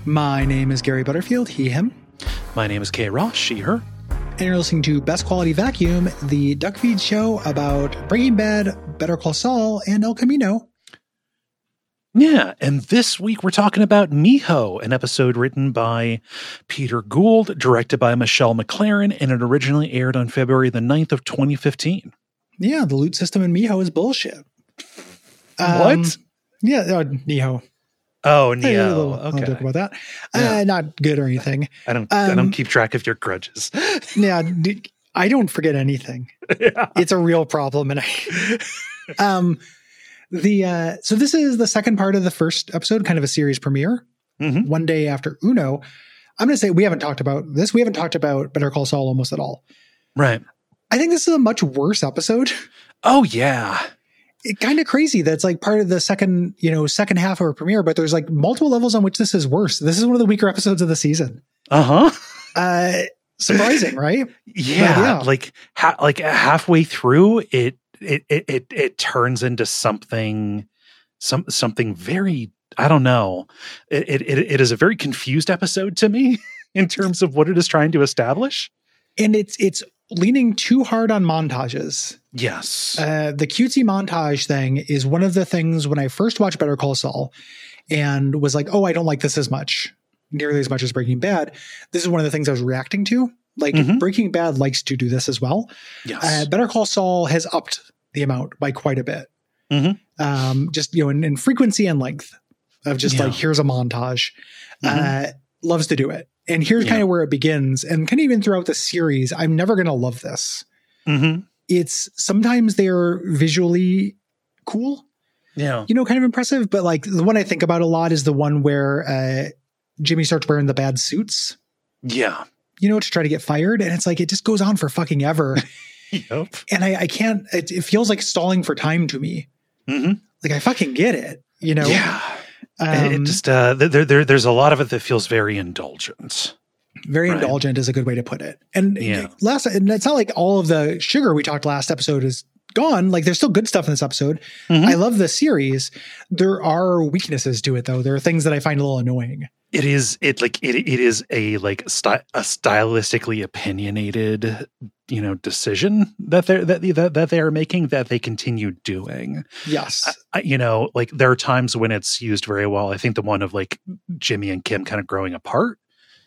My name is Gary Butterfield, he, him. My name is Kay Ross, she, her. And you're listening to Best Quality Vacuum, the Duck Feed show about Breaking Bad, Better Call Saul, and El Camino. Yeah, and this week we're talking about Miho, an episode written by Peter Gould, directed by Michelle MacLaren, and it originally aired on February the 9th of 2015. Yeah, the loot system in Miho is bullshit. What? Yeah, Miho. Oh, A Neo. little Okay. joke about that. Yeah. Not good or anything. I don't keep track of your grudges. Yeah, I don't forget anything. Yeah. It's a real problem, and so this is the second part of the first episode, kind of a series premiere. Mm-hmm. One day after Uno. I'm going to say we haven't talked about this. We haven't talked about Better Call Saul almost at all. Right. I think this is a much worse episode. Oh, yeah. It's kind of crazy that's like part of the second half of our premiere, but there's like multiple levels on which this is worse. This is one of the weaker episodes of the season. Uh-huh. Surprising, right? Yeah. Like halfway through it turns into something very, I don't know. It is a very confused episode to me in terms of what it is trying to establish. And it's leaning too hard on montages. Yes. The cutesy montage thing is one of the things when I first watched Better Call Saul and was like, oh, I don't like this as much, nearly as much as Breaking Bad. This is one of the things I was reacting to. Like Breaking Bad likes to do this as well. Yes. Better Call Saul has upped the amount by quite a bit. Just, in frequency and length of just like, here's a montage. Loves to do it. And here's kind of where it begins. And kind of even throughout the series, I'm never going to love this. It's sometimes they're visually cool. Yeah. Kind of impressive. But like the one I think about a lot is the one where Jimmy starts wearing the bad suits. Yeah. To try to get fired. And it's like, it just goes on for fucking ever. Yep. And I can't, it feels like stalling for time to me. Like I fucking get it, Yeah. It just, there's a lot of it that feels very indulgent. Very indulgent is a good way to put it. And and it's not like all of the sugar we talked last episode is gone. Like there's still good stuff in this episode. I love the series. There are weaknesses to it though. There are things that I find a little annoying. It is a stylistically opinionated, decision that they are making that they continue doing. Yes. Like there are times when it's used very well. I think the one of like Jimmy and Kim kind of growing apart,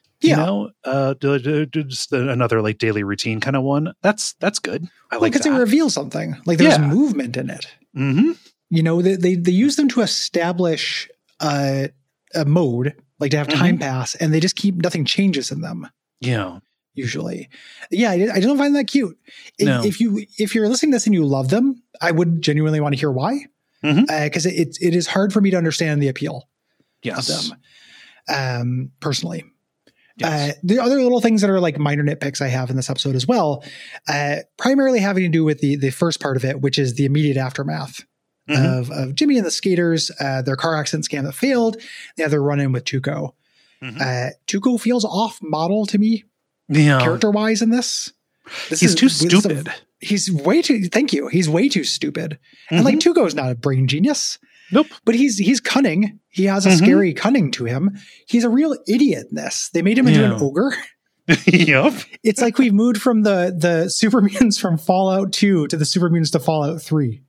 just another like daily routine kind of one. That's good. I like that. Because they reveal something like there's movement in it. They use them to establish a mode, like to have time pass, and they just keep, nothing changes in them. Yeah. Usually. Yeah. I don't find that cute. No. If you're listening to this and you love them, I would genuinely want to hear why. Because it is hard for me to understand the appeal of them. Personally. Yes. The other little things that are like minor nitpicks I have in this episode as well, primarily having to do with the first part of it, which is the immediate aftermath of Jimmy and the skaters, their car accident scam that failed. They have their run in with Tuco. Tuco feels off model to me, character wise in this. He's too stupid. He's way too, thank you. He's way too stupid. And like Tuco's not a brain genius. Nope. But he's cunning. He has a scary cunning to him. He's a real idiot in this. They made him into an ogre. Yep. It's like we've moved from the super mutants from Fallout 2 to the super mutants to Fallout 3.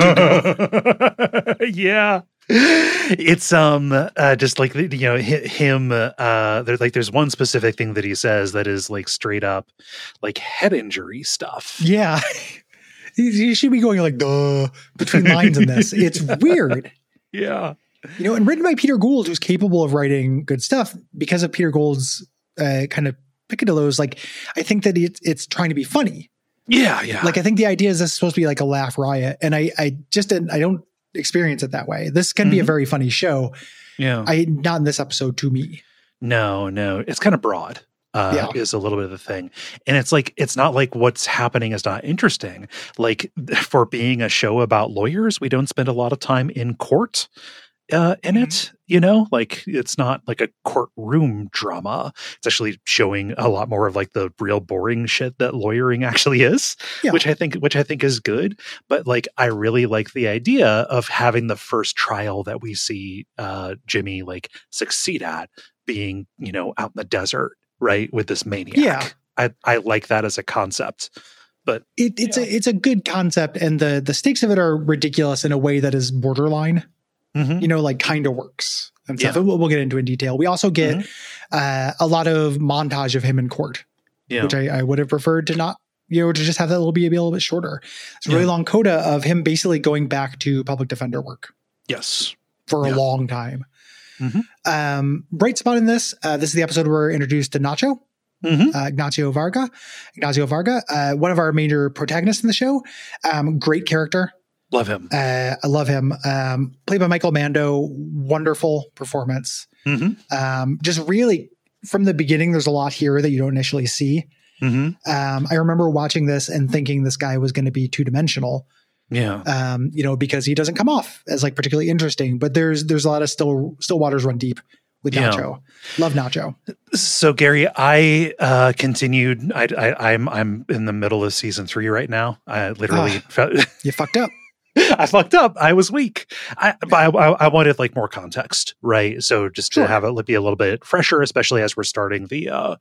Yeah. It's just like him there's one specific thing that he says that is like straight up like head injury stuff. Yeah. He should be going like duh between lines in this. It's weird. Yeah. And written by Peter Gould, who's capable of writing good stuff because of Peter Gould's kind of picadillos. Like I think that it's trying to be funny. Yeah. Like I think the idea is this is supposed to be like a laugh riot, and I don't experience it that way. This can be a very funny show. Yeah. Not in this episode to me. No. It's kind of broad. Is a little bit of the thing. And it's like, it's not like what's happening is not interesting. Like for being a show about lawyers, we don't spend a lot of time in court in it, like it's not like a courtroom drama. It's actually showing a lot more of like the real boring shit that lawyering actually is, which I think is good. But like, I really like the idea of having the first trial that we see Jimmy like succeed at being, out in the desert, right, with this maniac. Yeah. I like that as a concept. But it's a good concept, and the stakes of it are ridiculous in a way that is borderline, like kind of works and stuff. We'll get into in detail. We also get a lot of montage of him in court, which I would have preferred to not, to just have that be a little bit shorter. It's a really long coda of him basically going back to public defender work. Yes. For a long time. Bright spot in this. This is the episode where we're introduced to Nacho. Ignacio Varga, one of our major protagonists in the show. Great character. Love him. I love him. Played by Michael Mando. Wonderful performance. Just really from the beginning, there's a lot here that you don't initially see. I remember watching this and thinking this guy was going to be two-dimensional. Yeah. Because he doesn't come off as like particularly interesting, but there's a lot of still waters run deep with Nacho. Love Nacho. So Gary, I continued. I'm in the middle of season 3 right now. I literally you fucked up. I fucked up. I was weak. I wanted like more context, right? So just to have it be a little bit fresher, especially as we're starting to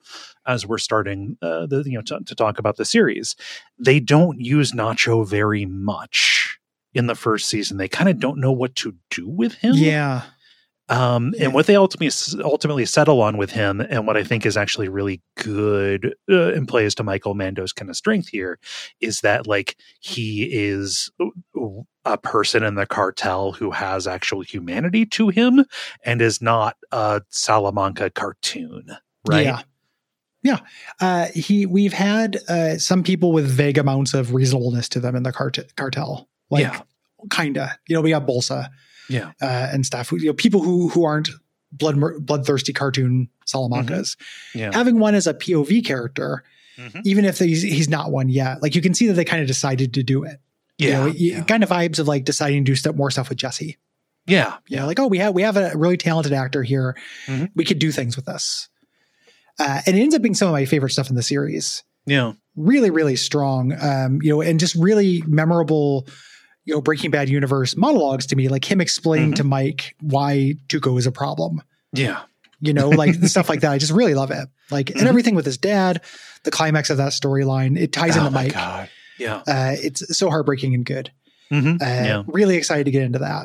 talk about the series. They don't use Nacho very much in the first season. They kind of don't know what to do with him. Yeah. And what they ultimately settle on with him, and what I think is actually really good and plays to Michael Mando's kind of strength here, is that like he is a person in the cartel who has actual humanity to him and is not a Salamanca cartoon, right? Yeah. We've had some people with vague amounts of reasonableness to them in the cartel. Kinda. We got Bolsa. And stuff. People who aren't bloodthirsty cartoon Salamancas. Having one as a POV character, even if he's not one yet, like you can see that they kind of decided to do it. Kind of vibes of like deciding to do more stuff with Jesse. Like, oh, we have a really talented actor here. We could do things with this. And it ends up being some of my favorite stuff in the series. Really, really strong. And just really memorable. Breaking Bad universe monologues to me, like him explaining to Mike why Tuco is a problem. Like the stuff like that. I just really love it. Like, and everything with his dad, the climax of that storyline, it ties into Mike. God. It's so heartbreaking and good. Really excited to get into that.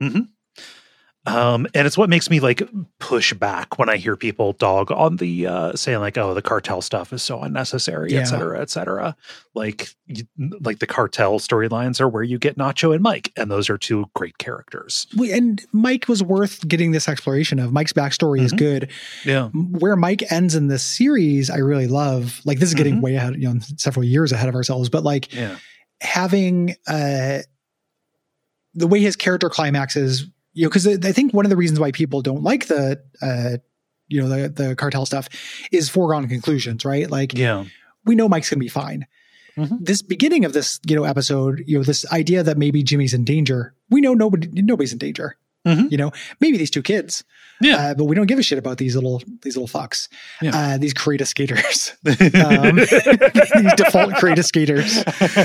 And it's what makes me like push back when I hear people dog on the saying like, oh, the cartel stuff is so unnecessary, et cetera, et cetera. Like the cartel storylines are where you get Nacho and Mike, and those are two great characters. And Mike was worth getting this exploration of. Mike's backstory is good. Where Mike ends in this series, I really love. Like, this is getting way ahead, several years ahead of ourselves, but like having the way his character climaxes. Because I think one of the reasons why people don't like the cartel stuff is foregone conclusions, right? Like, we know Mike's going to be fine. This beginning of this, episode, this idea that maybe Jimmy's in danger. We know nobody's in danger. Maybe these two kids. But we don't give a shit about these little fucks. These Creator skaters. These default Creator skaters.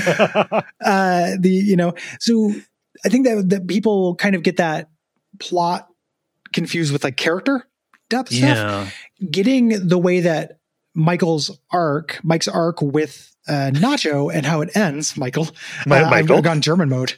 So I think that people kind of get that plot confused with like character depth stuff. Getting the way that Mike's arc with Nacho and how it ends, Michael. I've gone German mode.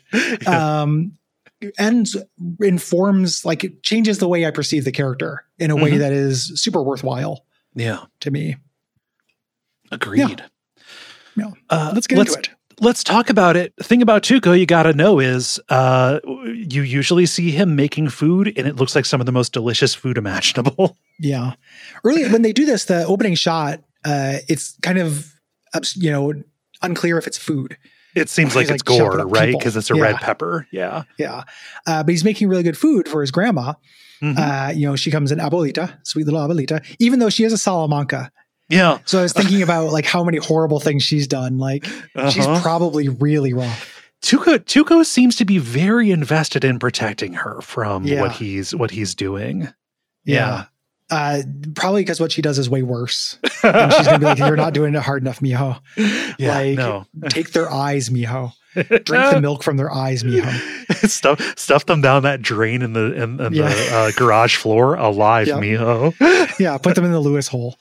Informs, like, it changes the way I perceive the character in a way that is super worthwhile. To me. Agreed. Let's get into it. Let's talk about it. The thing about Tuco you got to know is you usually see him making food, and it looks like some of the most delicious food imaginable. Early when they do this, the opening shot, it's kind of, unclear if it's food. It seems like it's gore, right? Because it's a red pepper. But he's making really good food for his grandma. She comes in Abuelita, sweet little Abuelita, even though she is a Salamanca. So I was thinking about like how many horrible things she's done. Like she's probably really rough. Tuco seems to be very invested in protecting her from what he's doing. Probably because what she does is way worse. And she's gonna be like, "You're not doing it hard enough, mijo. Take their eyes, mijo." Drink the milk from their eyes, Miho. Stuff them down that drain in the garage floor alive, Miho. Yeah, put them in the Lewis hole.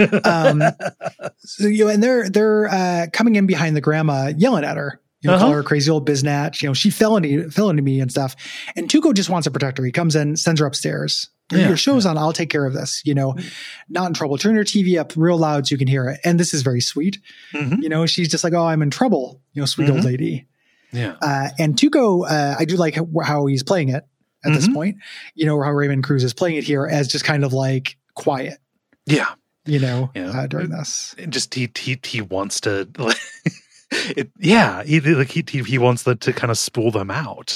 So, and they're coming in behind the grandma, yelling at her. Call her a crazy old biznatch. She fell into me and stuff. And Tuco just wants to protect her. He comes in, sends her upstairs. Your show's on. I'll take care of this. Not in trouble. Turn your TV up real loud so you can hear it. And this is very sweet. Mm-hmm. She's just like, oh, I'm in trouble. Sweet old lady. Yeah. And Tuco, I do like how he's playing it at this point. How Raymond Cruz is playing it here as just kind of like quiet. Yeah. During this. Just he wants to. He wants them to kind of spool them out.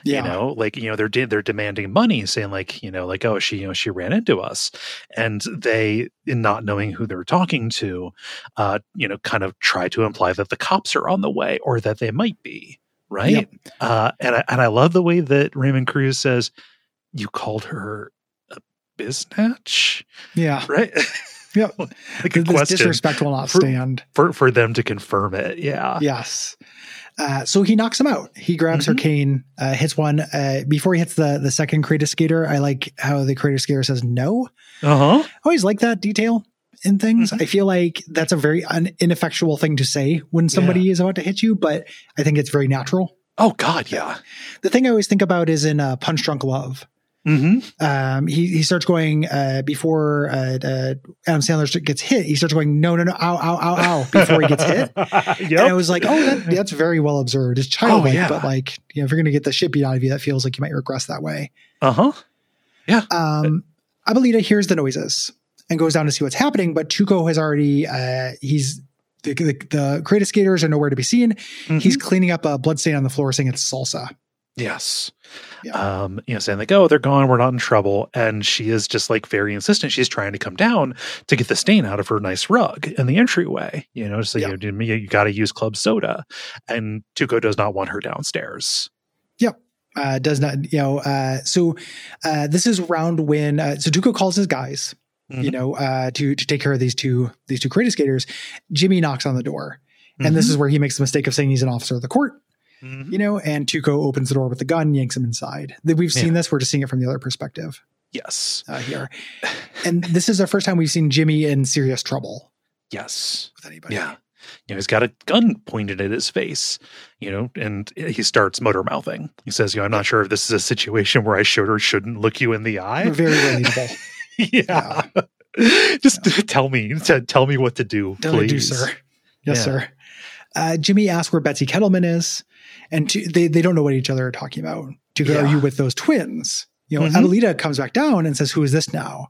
They're demanding money, saying oh, she ran into us, and they, in not knowing who they're talking to, kind of try to imply that the cops are on the way or that they might be, right? Yep. And I love the way that Raymond Cruz says, "You called her a biznatch," right? Yeah, this disrespect will not stand for them to confirm it. Yeah. Yes. So he knocks him out. He grabs her cane, hits one before he hits the second Kratos skater. I like how the Kratos skater says no. I always like that detail in things. I feel like that's a very ineffectual thing to say when somebody is about to hit you, but I think it's very natural. Oh God, yeah. The thing I always think about is in Punch Drunk Love. He starts going before Adam Sandler gets hit. He starts going no, ow, ow, ow, ow before he gets hit. And I was like, oh, that's very well observed. It's childlike, but like, if you're going to get the shit beat out of you, that feels like you might regress that way. Yeah. Abuelita hears the noises and goes down to see what's happening, but Tuco has already the Kratos skaters are nowhere to be seen. He's cleaning up a bloodstain on the floor, saying it's salsa. Yes. Yeah. Saying like, oh, they're gone. We're not in trouble. And she is just like very insistent. She's trying to come down to get the stain out of her nice rug in the entryway, you got to use club soda. And Tuco does not want her downstairs. Yep. Does not, so this is around when, so Tuco calls his guys, to take care of these two Kratos skaters. Jimmy knocks on the door. And this is where he makes the mistake of saying he's an officer of the court. And Tuco opens the door with the gun, yanks him inside. We've seen this. We're just seeing it from the other perspective. Yes. Here. And this is the first time we've seen Jimmy in serious trouble. Yes. With anybody. Yeah. He's got a gun pointed at his face, and he starts motor mouthing. He says, I'm not sure if this is a situation where I should or shouldn't look you in the eye. Very relatable. Yeah. Just tell me what to do, please. Do, sir. Yes, sir. Jimmy asks where Betsy Kettleman is. And they don't know what each other are talking about. Tuco, are you with those twins? Abuelita comes back down and says, who is this now?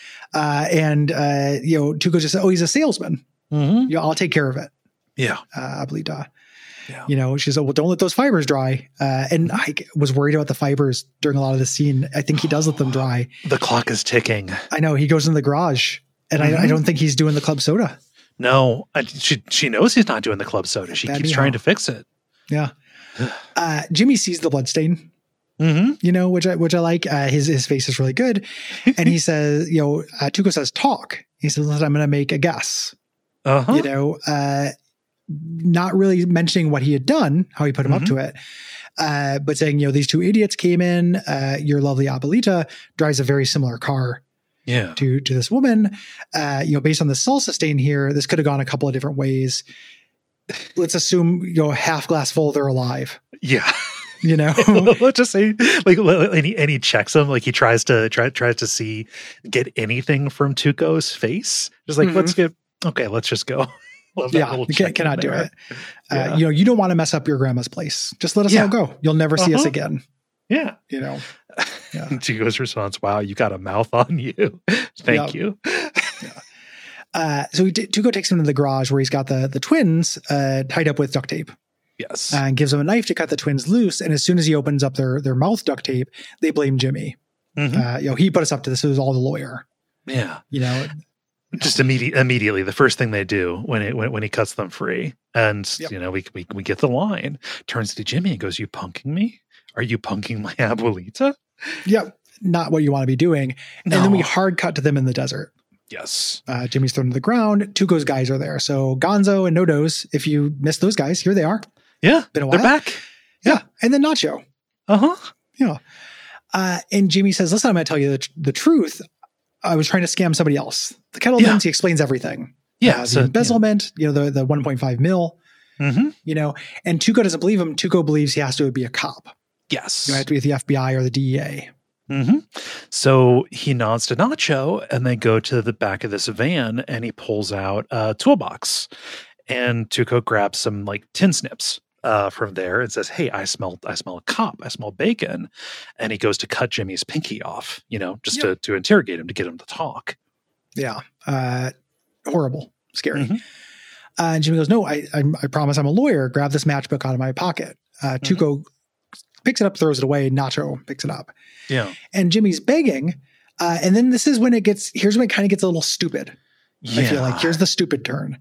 Tuco just says, oh, he's a salesman. I'll take care of it. Yeah. Abuelita. Yeah. She said, well, don't let those fibers dry. And I was worried about the fibers during a lot of the scene. I think he does let them dry. The clock is ticking. I know. He goes in the garage and I don't think he's doing the club soda. No, she knows he's not doing the club soda. She keeps trying to fix it. Yeah. Jimmy sees the bloodstain, which I like. His face is really good. And he says, Tuco says, talk. He says, I'm going to make a guess. Not really mentioning what he had done, how he put him up to it. But saying, these two idiots came in, your lovely Abuelita drives a very similar car. Yeah. To this woman, based on the salsa stain here, this could have gone a couple of different ways. Let's assume, half glass full, they're alive. Yeah. Let's just say and he checks him, like he tries to get anything from Tuco's face. Just like, let's just go. Cannot do it. You don't want to mess up your grandma's place. Just let us all go. You'll never see us again. Yeah. Yeah. Tuco's response, wow, you got a mouth on you. Thank you. So Tuco takes him to the garage where he's got the twins tied up with duct tape. Yes. And gives them a knife to cut the twins loose. And as soon as he opens up their mouth duct tape, they blame Jimmy. He put us up to this. It was all the lawyer. Yeah. Just immediately, the first thing they do when he cuts them free, and we get the line, turns to Jimmy and goes, "You punking me? Are you punking my Abuelita?" Yep. Not what you want to be doing. No. And then we hard cut to them in the desert. Yes. Jimmy's thrown to the ground. Tuco's guys are there. So Gonzo and Nodos, if you missed those guys, here they are. Yeah. Been a while. They're back. Yeah. And then Nacho. Uh-huh. Yeah. And Jimmy says, listen, I'm going to tell you the truth. I was trying to scam somebody else. The Kettlemans, he explains everything. Yeah. The embezzlement, the 1.5 mil, and Tuco doesn't believe him. Tuco believes he has to be a cop. Yes. You have to be the FBI or the DEA. Mm-hmm. So he nods to Nacho, and they go to the back of this van, and he pulls out a toolbox, and Tuco grabs some like tin snips from there and says, "Hey, I smell a cop. I smell bacon," and he goes to cut Jimmy's pinky off, just to interrogate him, to get him to talk. Yeah, horrible, scary. And Jimmy goes, "No, I promise I'm a lawyer. Grab this matchbook out of my pocket." Tuco picks it up, throws it away. Nacho picks it up. Yeah. And Jimmy's begging. And then here's when it kind of gets a little stupid. Yeah. I feel like here's the stupid turn.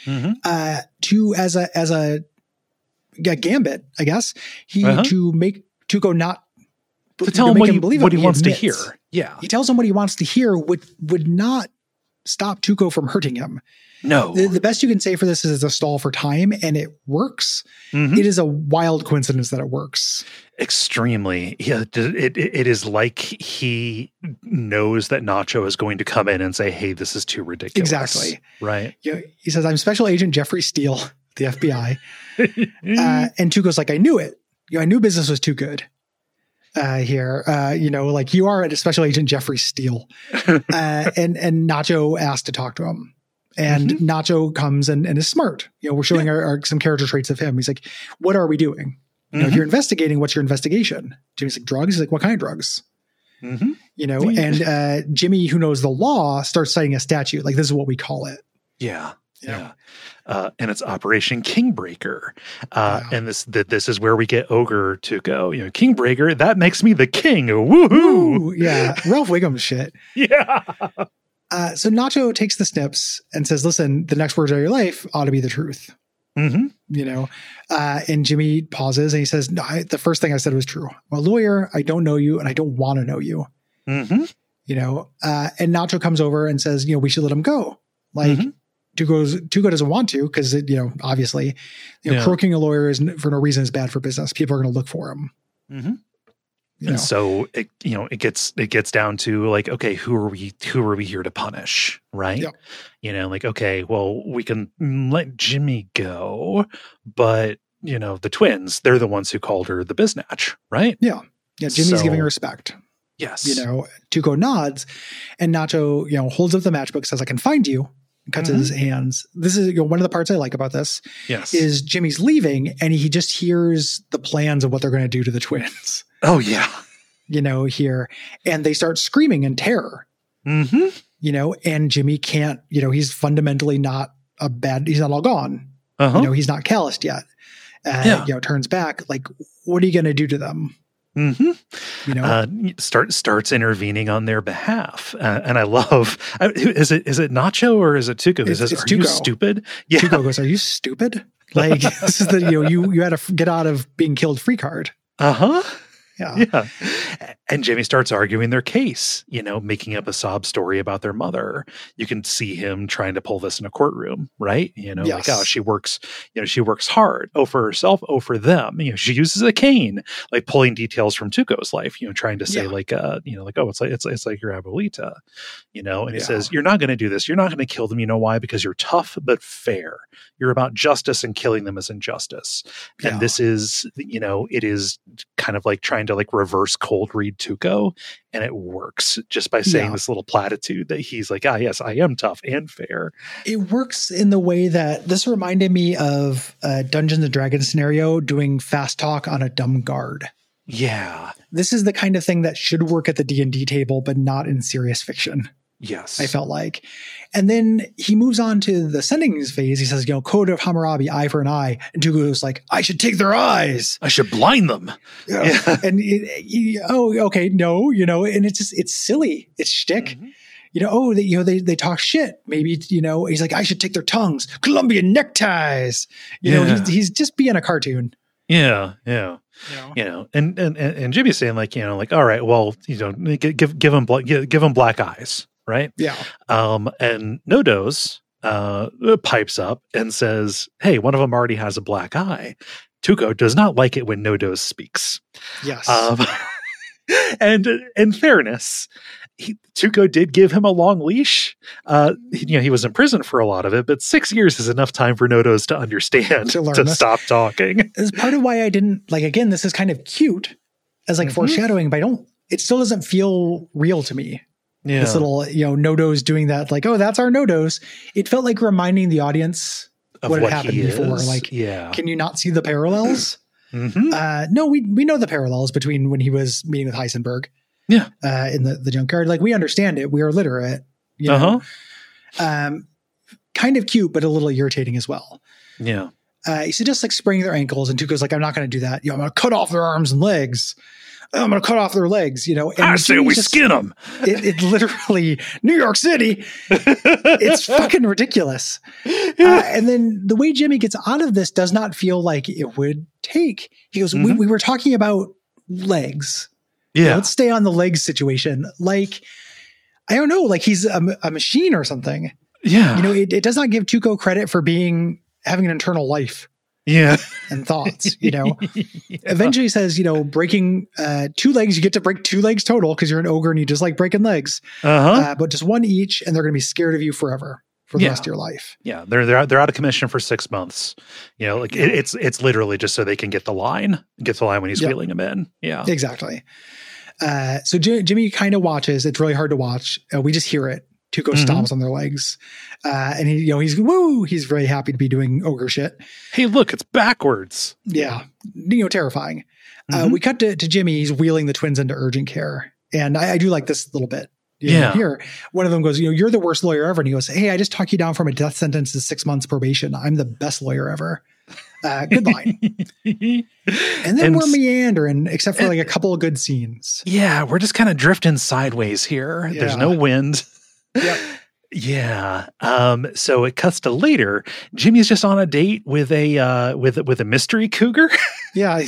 As a gambit, I guess, to make Tuco not to tell him what he wants to hear. Yeah. He tells him what he wants to hear would not stop Tuco from hurting him. No. The best you can say for this is it's a stall for time, and it works. It is a wild coincidence that it works. Extremely. Yeah, it is like he knows that Nacho is going to come in and say, "Hey, this is too ridiculous." Exactly. Right. He says, "I'm Special Agent Jeffrey Steele, the FBI." And Tuco's like, "I knew it. I knew business was too good here. You are a Special Agent Jeffrey Steele." And Nacho asked to talk to him. And Nacho comes and is smart. We're showing our some character traits of him. He's like, "What are we doing? If you're investigating, what's your investigation?" Jimmy's like, "Drugs." He's like, "What kind of drugs?" And Jimmy, who knows the law, starts citing a statute. Like, this is what we call it. Yeah. And it's Operation Kingbreaker. And this is where we get Ogre to go, Kingbreaker, that makes me the king. Woohoo! Yeah. Ralph Wiggum shit. Yeah. So Nacho takes the snips and says, "Listen, the next words of your life ought to be the truth." And Jimmy pauses and he says, "No, the first thing I said was true. I'm a lawyer. I don't know you, and I don't want to know you." And Nacho comes over and says, "We should let him go." Like, Tuco doesn't want to because, obviously, croaking a lawyer for no reason is bad for business. People are going to look for him. And so it gets down to like, okay, who are we here to punish, right? Yep. Okay, well, we can let Jimmy go, but the twins, they're the ones who called her the biznatch, right? Yeah. Jimmy's giving respect. Yes. Tuco nods, and Nacho holds up the matchbook, says, "I can find you." And cuts his hands. This is one of the parts I like about this. Yes. Is Jimmy's leaving, and he just hears the plans of what they're going to do to the twins. Oh, yeah. Here. And they start screaming in terror. And Jimmy can't, he's fundamentally not he's not all gone. He's not calloused yet. Turns back, like, what are you going to do to them? Starts intervening on their behalf. And I love, is it Nacho or is it Tuco? It's Tuco. You stupid? Yeah. Tuco goes, "Are you stupid? Like, this is you had to get out of being killed free card." Yeah. And Jimmy starts arguing their case, making up a sob story about their mother. You can see him trying to pull this in a courtroom, right? Like, oh, she works hard. Oh, for herself. Oh, for them. She uses a cane, like pulling details from Tuco's life, trying to say oh, it's like your abuelita, and he says, "You're not going to do this. You're not going to kill them. You know why? Because you're tough, but fair. You're about justice, and killing them is injustice." And this is, it is kind of like trying to like reverse cold read Tuco, and it works just by saying this little platitude that he's like, yes, I am tough and fair. It works in the way that this reminded me of a Dungeons and Dragons scenario doing fast talk on a dumb guard. Yeah. This is the kind of thing that should work at the D&D table, but not in serious fiction. Yes. I felt like. And then he moves on to the sendings phase. He says, Code of Hammurabi, eye for an eye. And Tuco's like, "I should take their eyes. I should blind them." Yeah. And okay, no, and it's silly. It's shtick. They talk shit. Maybe, he's like, "I should take their tongues. Colombian neckties." He's just being a cartoon. Yeah. And Jimmy's saying like, all right, well, give them black eyes. Right. Yeah. And Nodos pipes up and says, "Hey, one of them already has a black eye." Tuco does not like it when NoDoz speaks. Yes. And in fairness, Tuco did give him a long leash. He was in prison for a lot of it, but 6 years is enough time for NoDoz to understand, to stop talking. This is part of why I didn't, like, again, this is kind of cute as like foreshadowing, but it still doesn't feel real to me. Yeah. This little, NoDoz doing that, like, oh, that's our NoDoz. It felt like reminding the audience of what had happened before. Like, can you not see the parallels? No, we know the parallels between when he was meeting with Heisenberg. Yeah. In the junkyard. Like, we understand it. We are literate. You know? Kind of cute, but a little irritating as well. Yeah. He suggests like spraining their ankles, and Tuco's like, I'm not going to do that. I'm going to cut off their arms and legs. I'm going to cut off their legs, And I say we skin them. It literally, New York City. It's fucking ridiculous. And then the way Jimmy gets out of this does not feel like it would take. He goes, we were talking about legs. Yeah. Let's stay on the legs situation. Like, I don't know, like he's a machine or something. Yeah. It does not give Tuco credit for having an internal life. Yeah. And thoughts, Eventually he says, breaking 2 legs, you get to break 2 legs total because you're an ogre and you just like breaking legs. But just 1 each, and they're going to be scared of you forever for the rest of your life. Yeah. They're out of commission for 6 months. It's literally just so they can get the line when he's wheeling them in. Yeah. Exactly. So Jimmy kind of watches. It's really hard to watch. We just hear it. Tuco stomps on their legs. And he's woo! He's very happy to be doing ogre shit. Hey, look, it's backwards. Yeah. Terrifying. We cut to Jimmy. He's wheeling the twins into urgent care. And I do like this little bit. Here, one of them goes, you're the worst lawyer ever. And he goes, hey, I just talked you down from a death sentence to 6 months probation. I'm the best lawyer ever. Good line. And then we're meandering, except for like a couple of good scenes. Yeah, we're just kind of drifting sideways here. Yeah. There's no wind. Yep. Yeah. So it cuts to later. Jimmy's just on a date with a mystery cougar. Yeah.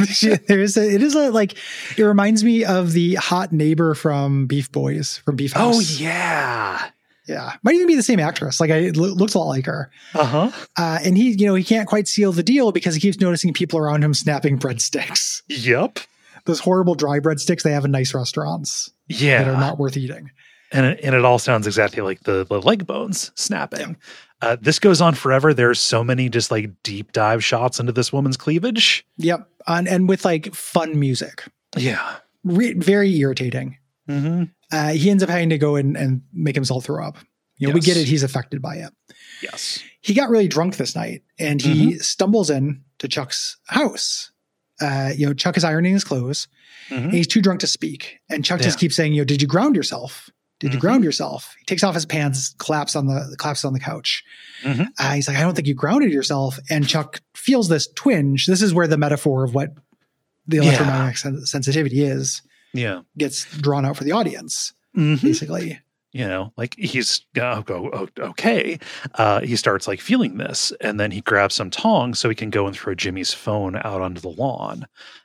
It reminds me of the hot neighbor from Beef Boys, from Beef House. Oh yeah. Yeah. Might even be the same actress. Like, it looks a lot like her. And he can't quite seal the deal because he keeps noticing people around him snapping breadsticks. Yep. Those horrible dry breadsticks they have in nice restaurants. Yeah. That are not worth eating. And it all sounds exactly like the leg bones snapping. Yeah. This goes on forever. There's so many just like deep dive shots into this woman's cleavage. Yep. And with like fun music. Yeah. Very irritating. He ends up having to go and make himself throw up. We get it. He's affected by it. Yes. He got really drunk this night and he stumbles in to Chuck's house. Chuck is ironing his clothes and he's too drunk to speak. And Chuck just keeps saying, did you ground yourself? Did you ground yourself? He takes off his pants, collapses on the couch. He's like, I don't think you grounded yourself. And Chuck feels this twinge. This is where the metaphor of what the electromagnetic sensitivity is gets drawn out for the audience, basically. Like he's okay. He starts like feeling this, and then he grabs some tongs so he can go and throw Jimmy's phone out onto the lawn.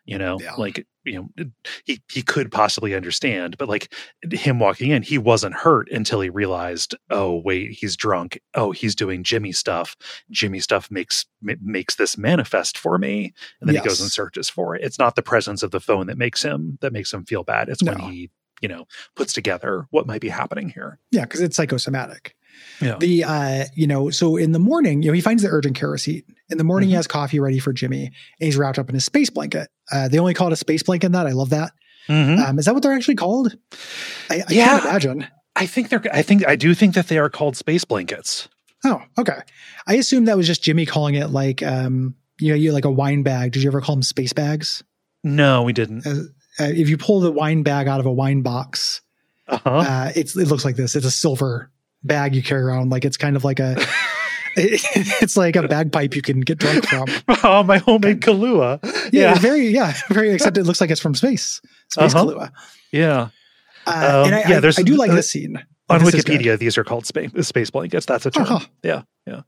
He could possibly understand, but like him walking in, he wasn't hurt until he realized, oh wait, he's drunk. Oh, he's doing Jimmy stuff. Jimmy stuff makes this manifest for me, and then he goes and searches for it. It's not the presence of the phone that makes him feel bad. It's when he puts together what might be happening here. Yeah, because it's psychosomatic. Yeah. So in the morning, he finds the urgent care receipt. In the morning, he has coffee ready for Jimmy, and he's wrapped up in his space blanket. They only call it a space blanket in that. I love that. Is that what they're actually called? I can't imagine. I do think that they are called space blankets. Oh, okay. I assume that was just Jimmy calling it like, you like a wine bag. Did you ever call them space bags? No, we didn't. If you pull the wine bag out of a wine box, it looks like this. It's a silver bag you carry around. Like it's kind of like it's like a bagpipe you can get drunk from. Oh, my homemade Kahlua. Very, except it looks like it's from space Kahlua. Yeah. And I do like this scene. On Wikipedia, these are called space blankets. That's a term. Yeah.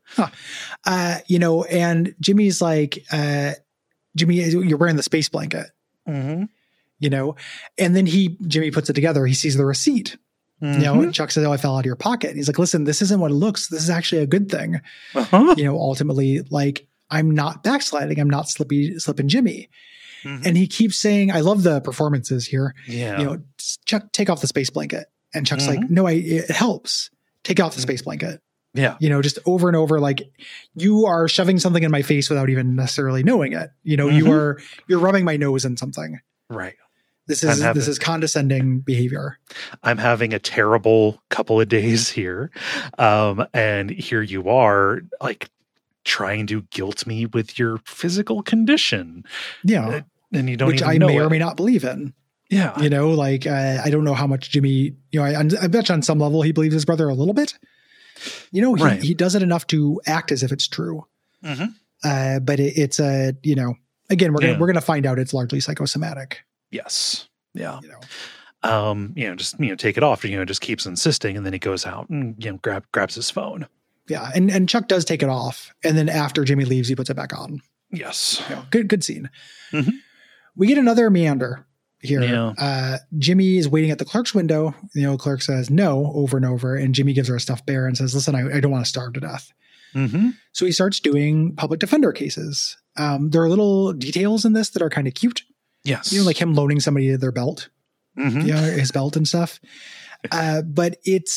And Jimmy's like, Jimmy, you're wearing the space blanket. And then Jimmy puts it together. He sees the receipt. And Chuck says, oh, I fell out of your pocket. And he's like, listen, this isn't what it looks. This is actually a good thing. Ultimately, like I'm not backsliding. I'm not slipping Jimmy. Mm-hmm. And he keeps saying, I love the performances here. Yeah. Chuck, take off the space blanket. And Chuck's like, no, it helps. Take off the space blanket. Yeah. Just over and over, like, you are shoving something in my face without even necessarily knowing it. You're rubbing my nose in something. Right. This is condescending behavior. I'm having a terrible couple of days here. And here you are, like, trying to guilt me with your physical condition. Yeah. And you don't Which even I know may it. or may not believe in. Yeah. I don't know how much Jimmy, I bet you on some level he believes his brother a little bit. Right. He does it enough to act as if it's true. Mm-hmm. But it's again, we're going to find out it's largely psychosomatic. Yes. Yeah. Just take it off. Just keeps insisting, and then he goes out and grabs his phone. Yeah, and Chuck does take it off, and then after Jimmy leaves, he puts it back on. Yes. Good scene. Mm-hmm. We get another meander here. Yeah. Jimmy is waiting at the clerk's window. Clerk says no over and over, and Jimmy gives her a stuffed bear and says, "Listen, I don't want to starve to death." Mm-hmm. So he starts doing public defender cases. There are little details in this that are kind of cute. Yes. Like him loaning somebody their belt, mm-hmm. His belt and stuff. But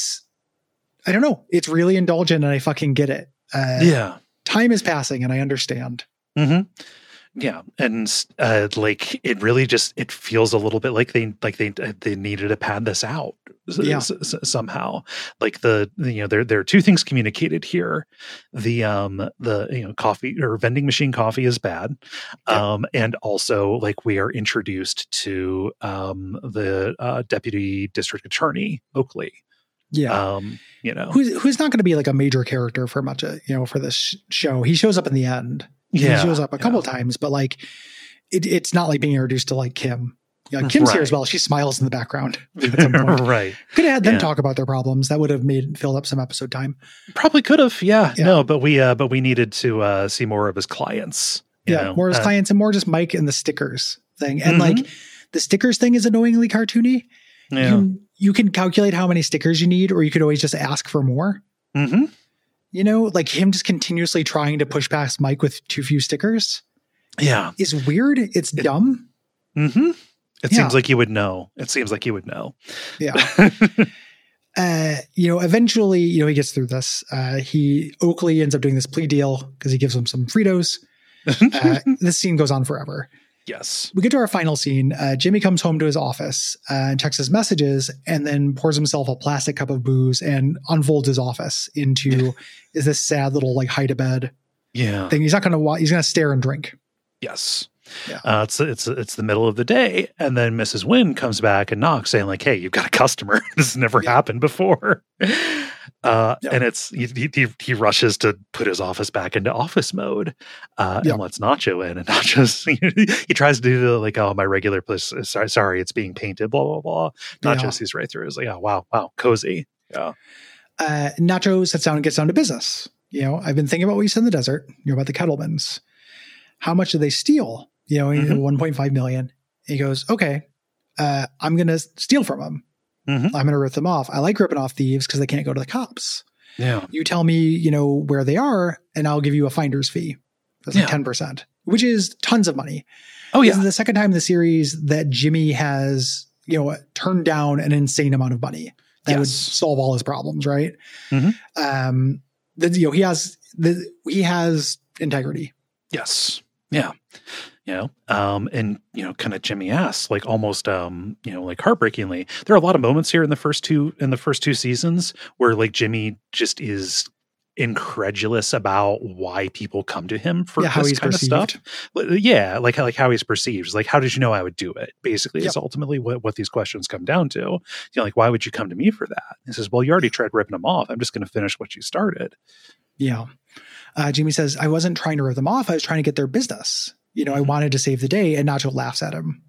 I don't know. It's really indulgent and I fucking get it. Time is passing and I understand. Mm-hmm. Yeah. And it really just, it feels a little bit like they needed to pad this out somehow. Like there are two things communicated here. The coffee or vending machine coffee is bad. And also like we are introduced to the deputy district attorney, Oakley. Yeah. Who's not going to be like a major character for much of, for this show. He shows up in the end. Yeah. He shows up a couple times, but like it's not like being introduced to like Kim. Kim's here as well. She smiles in the background at some point. Right. Could have had them talk about their problems. That would have filled up some episode time. Probably could have. Yeah. No, but we needed to see more of his clients. More of his clients and more just Mike and the stickers thing. And like the stickers thing is annoyingly cartoony. Yeah. You can calculate how many stickers you need, or you could always just ask for more. Mm-hmm. Like him just continuously trying to push past Mike with too few stickers. Yeah. Is weird. It's dumb. Mm-hmm. It seems like he would know. Yeah. Eventually, he gets through this. Oakley ends up doing this plea deal because he gives him some Fritos. This scene goes on forever. Yes. We get to our final scene. Jimmy comes home to his office and checks his messages and then pours himself a plastic cup of booze and unfolds his office into is this sad little like hide a bed thing. He's not going to he's going to stare and drink. Yes. Yeah. It's the middle of the day. And then Mrs. Wynn comes back and knocks saying like, hey, you've got a customer. This has never happened before. And it's he rushes to put his office back into office mode and lets Nacho in, and Nacho's he tries to do the like, oh, my regular place, sorry, it's being painted, blah blah blah. Nacho sees right through. He's like, oh wow, cozy. Yeah. Nacho sits down and gets down to business. I've been thinking about what you said in the desert. About the Kettlemans. How much did they steal? 1.5 million. He goes, okay, I'm going to steal from them. Mm-hmm. I'm going to rip them off. I like ripping off thieves because they can't go to the cops. Yeah. You tell me, where they are, and I'll give you a finder's fee. That's like 10%, which is tons of money. Oh, yeah. This is the second time in the series that Jimmy has, turned down an insane amount of money that would solve all his problems, right? Mm-hmm. He has integrity. Yes. Yeah. And kind of Jimmy asks, like almost, like heartbreakingly, there are a lot of moments here in the first two seasons where like Jimmy just is incredulous about why people come to him for this kind of stuff. Yeah. Like how he's perceived. Like, how did you know I would do it? Basically is ultimately what these questions come down to. Like, why would you come to me for that? He says, well, you already tried ripping them off. I'm just going to finish what you started. Yeah. Jimmy says, I wasn't trying to rip them off. I was trying to get their business. I wanted to save the day, and Nacho laughs at him,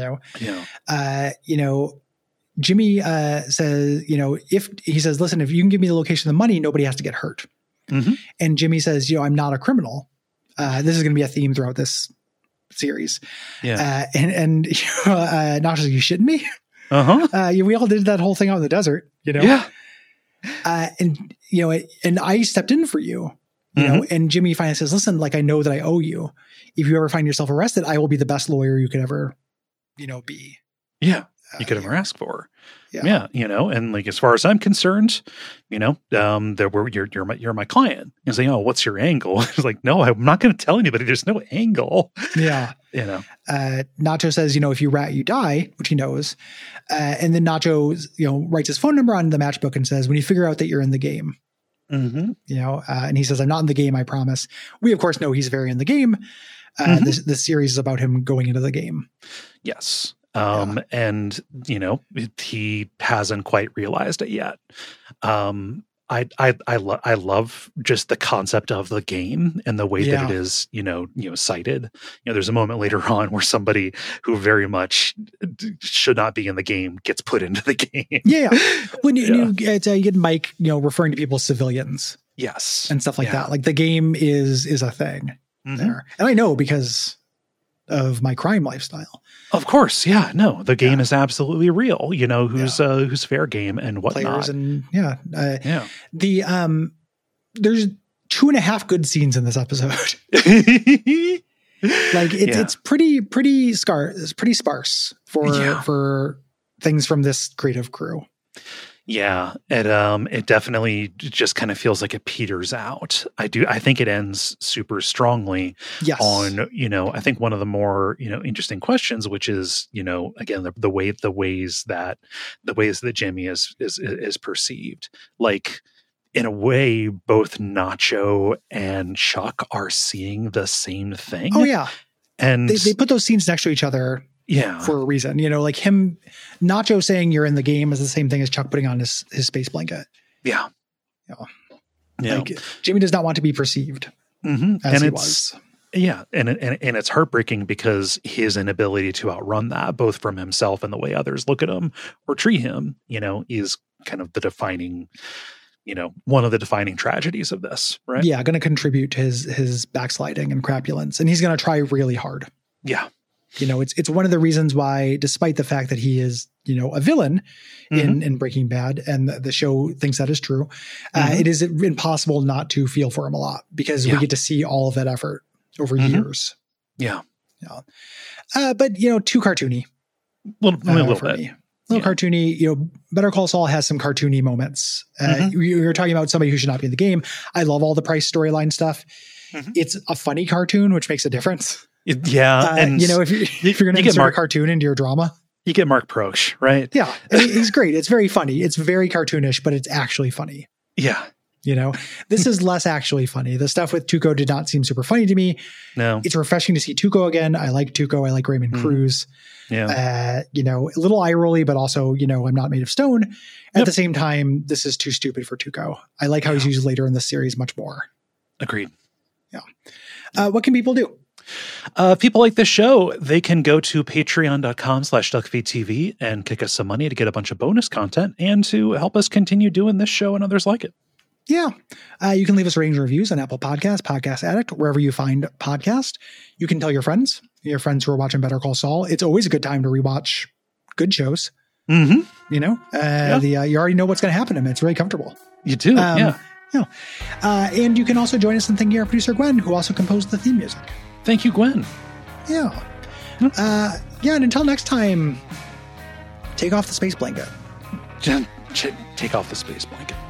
Jimmy says, listen, if you can give me the location of the money, nobody has to get hurt. Mm-hmm. And Jimmy says, I'm not a criminal. This is going to be a theme throughout this series. Yeah. And Nacho says, you shitting me? Uh-huh. We all did that whole thing out in the desert, Yeah. And I stepped in for you. you know, and Jimmy finally says, listen, like, I know that I owe you. If you ever find yourself arrested, I will be the best lawyer you could ever, you know, be. Yeah. You could ever ask for. Yeah. You know, and like, as far as I'm concerned, you know, you're my client. And saying, oh, what's your angle? It's like, no, I'm not going to tell anybody. There's no angle. Yeah. You know, Nacho says, you know, if you rat, you die, which he knows. And then Nacho, you know, writes his phone number on the matchbook and says, when you figure out that you're in the game, you know, and he says, I'm not in the game, I promise. We, of course, know he's very in the game. This series is about him going into the game. Yes. And you know, he hasn't quite realized it yet. I love just the concept of the game and the way that it is, you know, cited. You know, there's a moment later on where somebody who very much should not be in the game gets put into the game. Yeah. When you get Mike, you know, referring to people as civilians. Yes. And stuff like that. Like the game is a thing there. And I know because of my crime lifestyle. Of course. Yeah. No, the game is absolutely real. You know, who's fair game and whatnot. Players and there's 2.5 good scenes in this episode. Like it's pretty sparse for things from this creative crew. Yeah, it definitely just kind of feels like it peters out. I think it ends super strongly on, you know, I think one of the more, you know, interesting questions, which is, you know, again, the ways that Jimmy is perceived. Like, in a way, both Nacho and Chuck are seeing the same thing. Oh yeah. And they put those scenes next to each other. Yeah. For a reason, you know, like Nacho saying you're in the game is the same thing as Chuck putting on his space blanket. Yeah. Yeah. Like Jimmy does not want to be perceived as he was. Yeah. And it's heartbreaking because his inability to outrun that, both from himself and the way others look at him or treat him, you know, is kind of the defining, you know, one of the defining tragedies of this, right? Yeah. Going to contribute to his backsliding and crapulence. And he's going to try really hard. Yeah. You know, it's one of the reasons why, despite the fact that he is, you know, a villain in Breaking Bad, and the show thinks that is true, it is impossible not to feel for him a lot because we get to see all of that effort over years. Yeah. But, you know, too cartoony. A little bit. Me. A little cartoony. You know, Better Call Saul has some cartoony moments. You're talking about somebody who should not be in the game. I love all the Price storyline stuff. It's a funny cartoon, which makes a difference. Yeah. And you know, if you're going to insert a cartoon into your drama, you get Mark Proch, right? Yeah. He's great. It's very funny. It's very cartoonish, but it's actually funny. Yeah. You know, this is less actually funny. The stuff with Tuco did not seem super funny to me. No. It's refreshing to see Tuco again. I like Tuco. I like Raymond Cruz. Yeah. You know, a little eye rolly, but also, you know, I'm not made of stone. At the same time, this is too stupid for Tuco. I like how he's used later in the series much more. Agreed. Yeah. What can people do? If people like this show, they can go to patreon.com/duckfeedtv and kick us some money to get a bunch of bonus content and to help us continue doing this show and others like it. Yeah. You can leave us ratings and reviews on Apple Podcasts, Podcast Addict, wherever you find podcast. You can tell your friends who are watching Better Call Saul. It's always a good time to rewatch good shows. You know, you already know what's going to happen to them. It's really comfortable. You do. Yeah. And you can also join us in thanking our producer, Gwen, who also composed the theme music. Thank you, Gwen. Yeah. And until next time, take off the space blanket. Take off the space blanket.